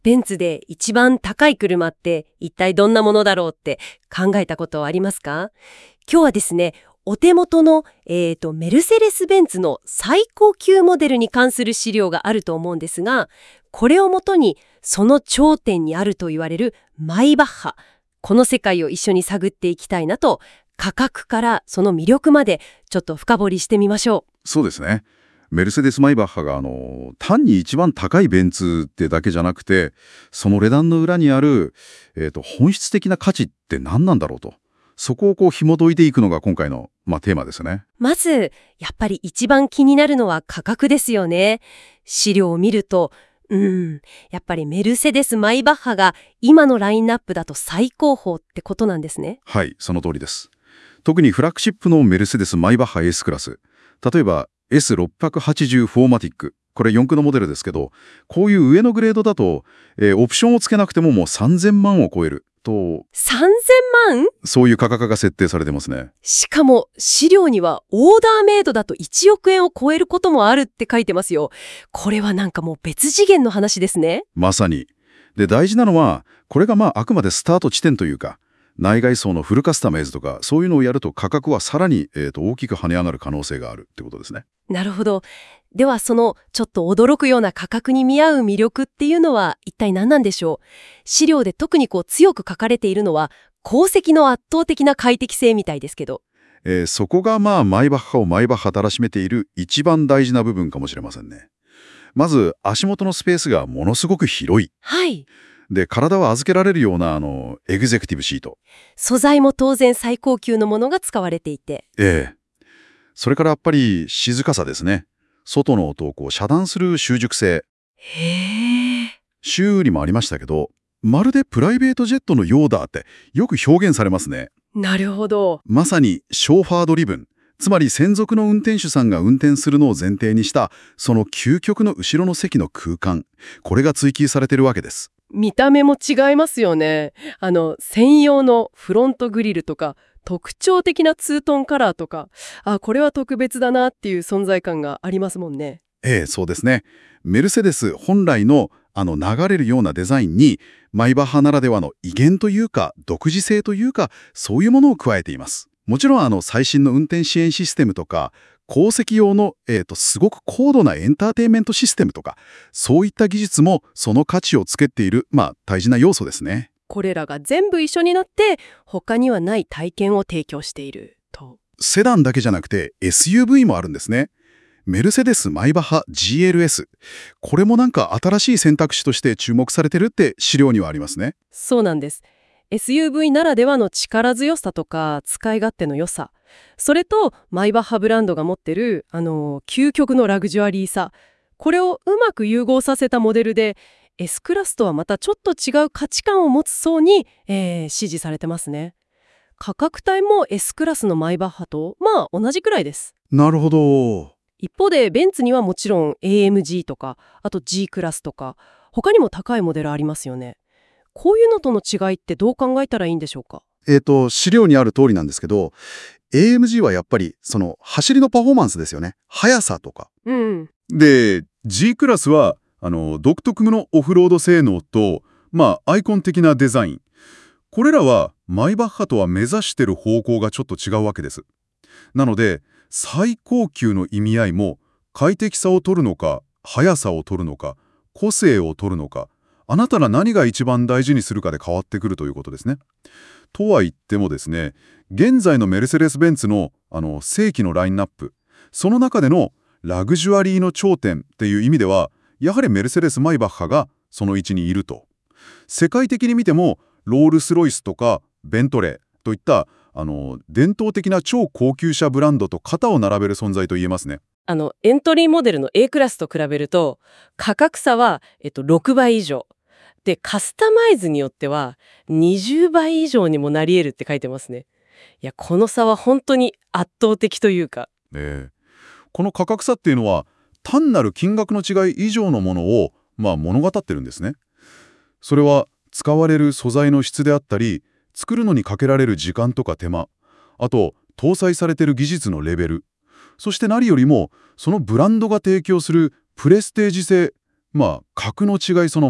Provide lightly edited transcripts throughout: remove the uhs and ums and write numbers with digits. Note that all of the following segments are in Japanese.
ベンツで一番高い車って一体どんなものだろうって考えたことはありますか？今日はですね、お手元の、メルセデス・ベンツの最高級モデルに関する資料があると思うんですが、これをもとにその頂点にあると言われるマイバッハ、この世界を一緒に探っていきたいなと、価格からその魅力までちょっと深掘りしてみましょう。 そうですね。メルセデス・マイバッハが単に一番高いベンツってだけじゃなくて、その値段の裏にある、本質的な価値って何なんだろうと、そこを紐解いていくのが今回の、テーマですね。 まずやっぱり一番気になるのは価格ですよね。資料を見るとやっぱりメルセデス・マイバッハが今のラインナップだと最高峰ってことなんですね。 はい、その通りです。特にフラッグシップのメルセデス・マイバッハ S クラス、例えば S680 フォーマティック、これ4駆のモデルですけど、こういう上のグレードだと、オプションをつけなくてももう3000万を超えると、 3000万？ そういう価格が設定されてますね。 しかも資料にはオーダーメイドだと1億円を超えることもあるって書いてますよ。これはなんかもう別次元の話ですね。 まさに。で、大事なのは、これがあくまでスタート地点というか、内外装のフルカスタマイズとか、そういうのをやると価格はさらに、大きく跳ね上がる可能性があるってことですね。 なるほど。ではそのちょっと驚くような価格に見合う魅力っていうのは一体何なんでしょう？資料で特に強く書かれているのは後席の圧倒的な快適性みたいですけど。 そこがマイバッハをマイバッハたらしめている一番大事な部分かもしれませんね。まず足元のスペースがものすごく広い。 はい。 で、体を預けられるようなエグゼクティブシート。 素材も当然最高級のものが使われていて。 それからやっぱり静かさですね。外の音を遮断する習熟性。 へー。 修理もありましたけど、まるでプライベートジェットのようだってよく表現されますね。 なるほど。 まさにショーファードリブン。つまり専属の運転手さんが運転するのを前提にしたその究極の後ろの席の空間、これが追求されているわけです。 見た目も違いますよね。専用のフロントグリルとか特徴的なツートンカラーとか、これは特別だなっていう存在感がありますもんね。 そうですね。メルセデス本来の流れるようなデザインにマイバッハならではの威厳というか独自性というか、そういうものを加えています。もちろん最新の運転支援システムとか後席用の、すごく高度なエンターテインメントシステムとか、そういった技術もその価値をつけている、大事な要素ですね。 これらが全部一緒になって他にはない体験を提供していると。 セダンだけじゃなくて SUV もあるんですね。メルセデスマイバッハ GLS。これもなんか新しい選択肢として注目されてるって資料にはありますね。 そうなんです。SUV ならではの力強さとか使い勝手の良さ、それとマイバッハブランドが持ってる究極のラグジュアリーさ、これをうまく融合させたモデルで S クラスとはまたちょっと違う価値観を持つ層に、支持されてますね。価格帯も S クラスのマイバッハと同じくらいです。 なるほど。 一方でベンツにはもちろん AMG とかあと G クラスとか他にも高いモデルありますよね。こういうのとの違いってどう考えたらいいんでしょうか？ 資料にある通りなんですけど、AMG はやっぱりその走りのパフォーマンスですよね。速さとか。で、G クラスは独特のオフロード性能と、アイコン的なデザイン。これらはマイバッハとは目指してる方向がちょっと違うわけです。なので、最高級の意味合いも快適さを取るのか、速さを取るのか、個性を取るのか、あなたが何が一番大事にするかで変わってくるということですね。とは言ってもですね、現在のメルセデス・ベンツの正規のラインナップ、その中でのラグジュアリーの頂点っていう意味では、やはりメルセデス・マイバッハがその位置にいると。世界的に見ても、ロールス・ロイスとかベントレーといった伝統的な超高級車ブランドと肩を並べる存在と言えますね。 エントリーモデルの A クラスと比べると価格差は、6倍以上で、カスタマイズによっては20倍以上にもなり得るって書いてますね。いや、この差は本当に圧倒的というか。 この価格差っていうのは単なる金額の違い以上のものを、物語ってるんですね。それは使われる素材の質であったり、作るのにかけられる時間とか手間、あと搭載されている技術のレベル、そして何よりもそのブランドが提供するプレステージ性、格の違いそのもの、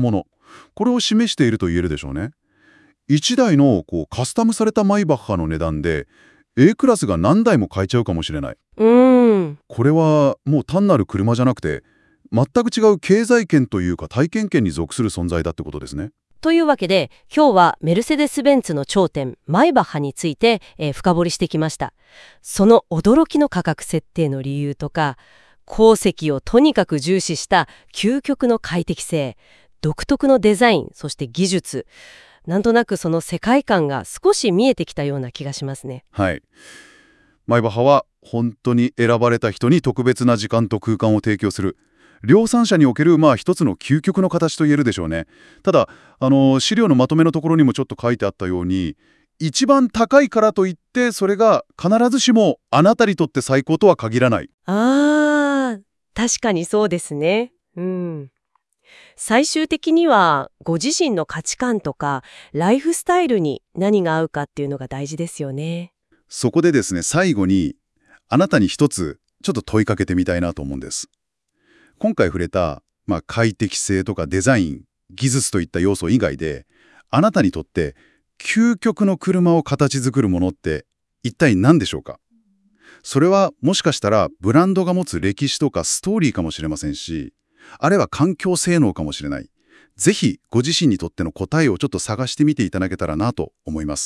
これを示していると言えるでしょうね。1台のカスタムされたマイバッハの値段で A クラスが何台も買えちゃうかもしれない。これはもう単なる車じゃなくて、全く違う経済圏というか体験圏に属する存在だってことですね。 というわけで、今日はメルセデス・ベンツの頂点、マイバッハについて、深掘りしてきました。その驚きの価格設定の理由とか、後席をとにかく重視した究極の快適性、独特のデザイン、そして技術、なんとなくその世界観が少し見えてきたような気がしますね。 はい。マイバッハは本当に選ばれた人に特別な時間と空間を提供する。量産車における一つの究極の形と言えるでしょうね。ただ資料のまとめのところにもちょっと書いてあったように、一番高いからといってそれが必ずしもあなたにとって最高とは限らない。 確かにそうですね。最終的にはご自身の価値観とかライフスタイルに何が合うかっていうのが大事ですよね。 そこでですね、最後にあなたに一つちょっと問いかけてみたいなと思うんです。今回触れた、快適性とかデザイン、技術といった要素以外で、あなたにとって究極の車を形作るものって一体何でしょうか？それはもしかしたらブランドが持つ歴史とかストーリーかもしれませんし、あるいは環境性能かもしれない。ぜひご自身にとっての答えをちょっと探してみていただけたらなと思います。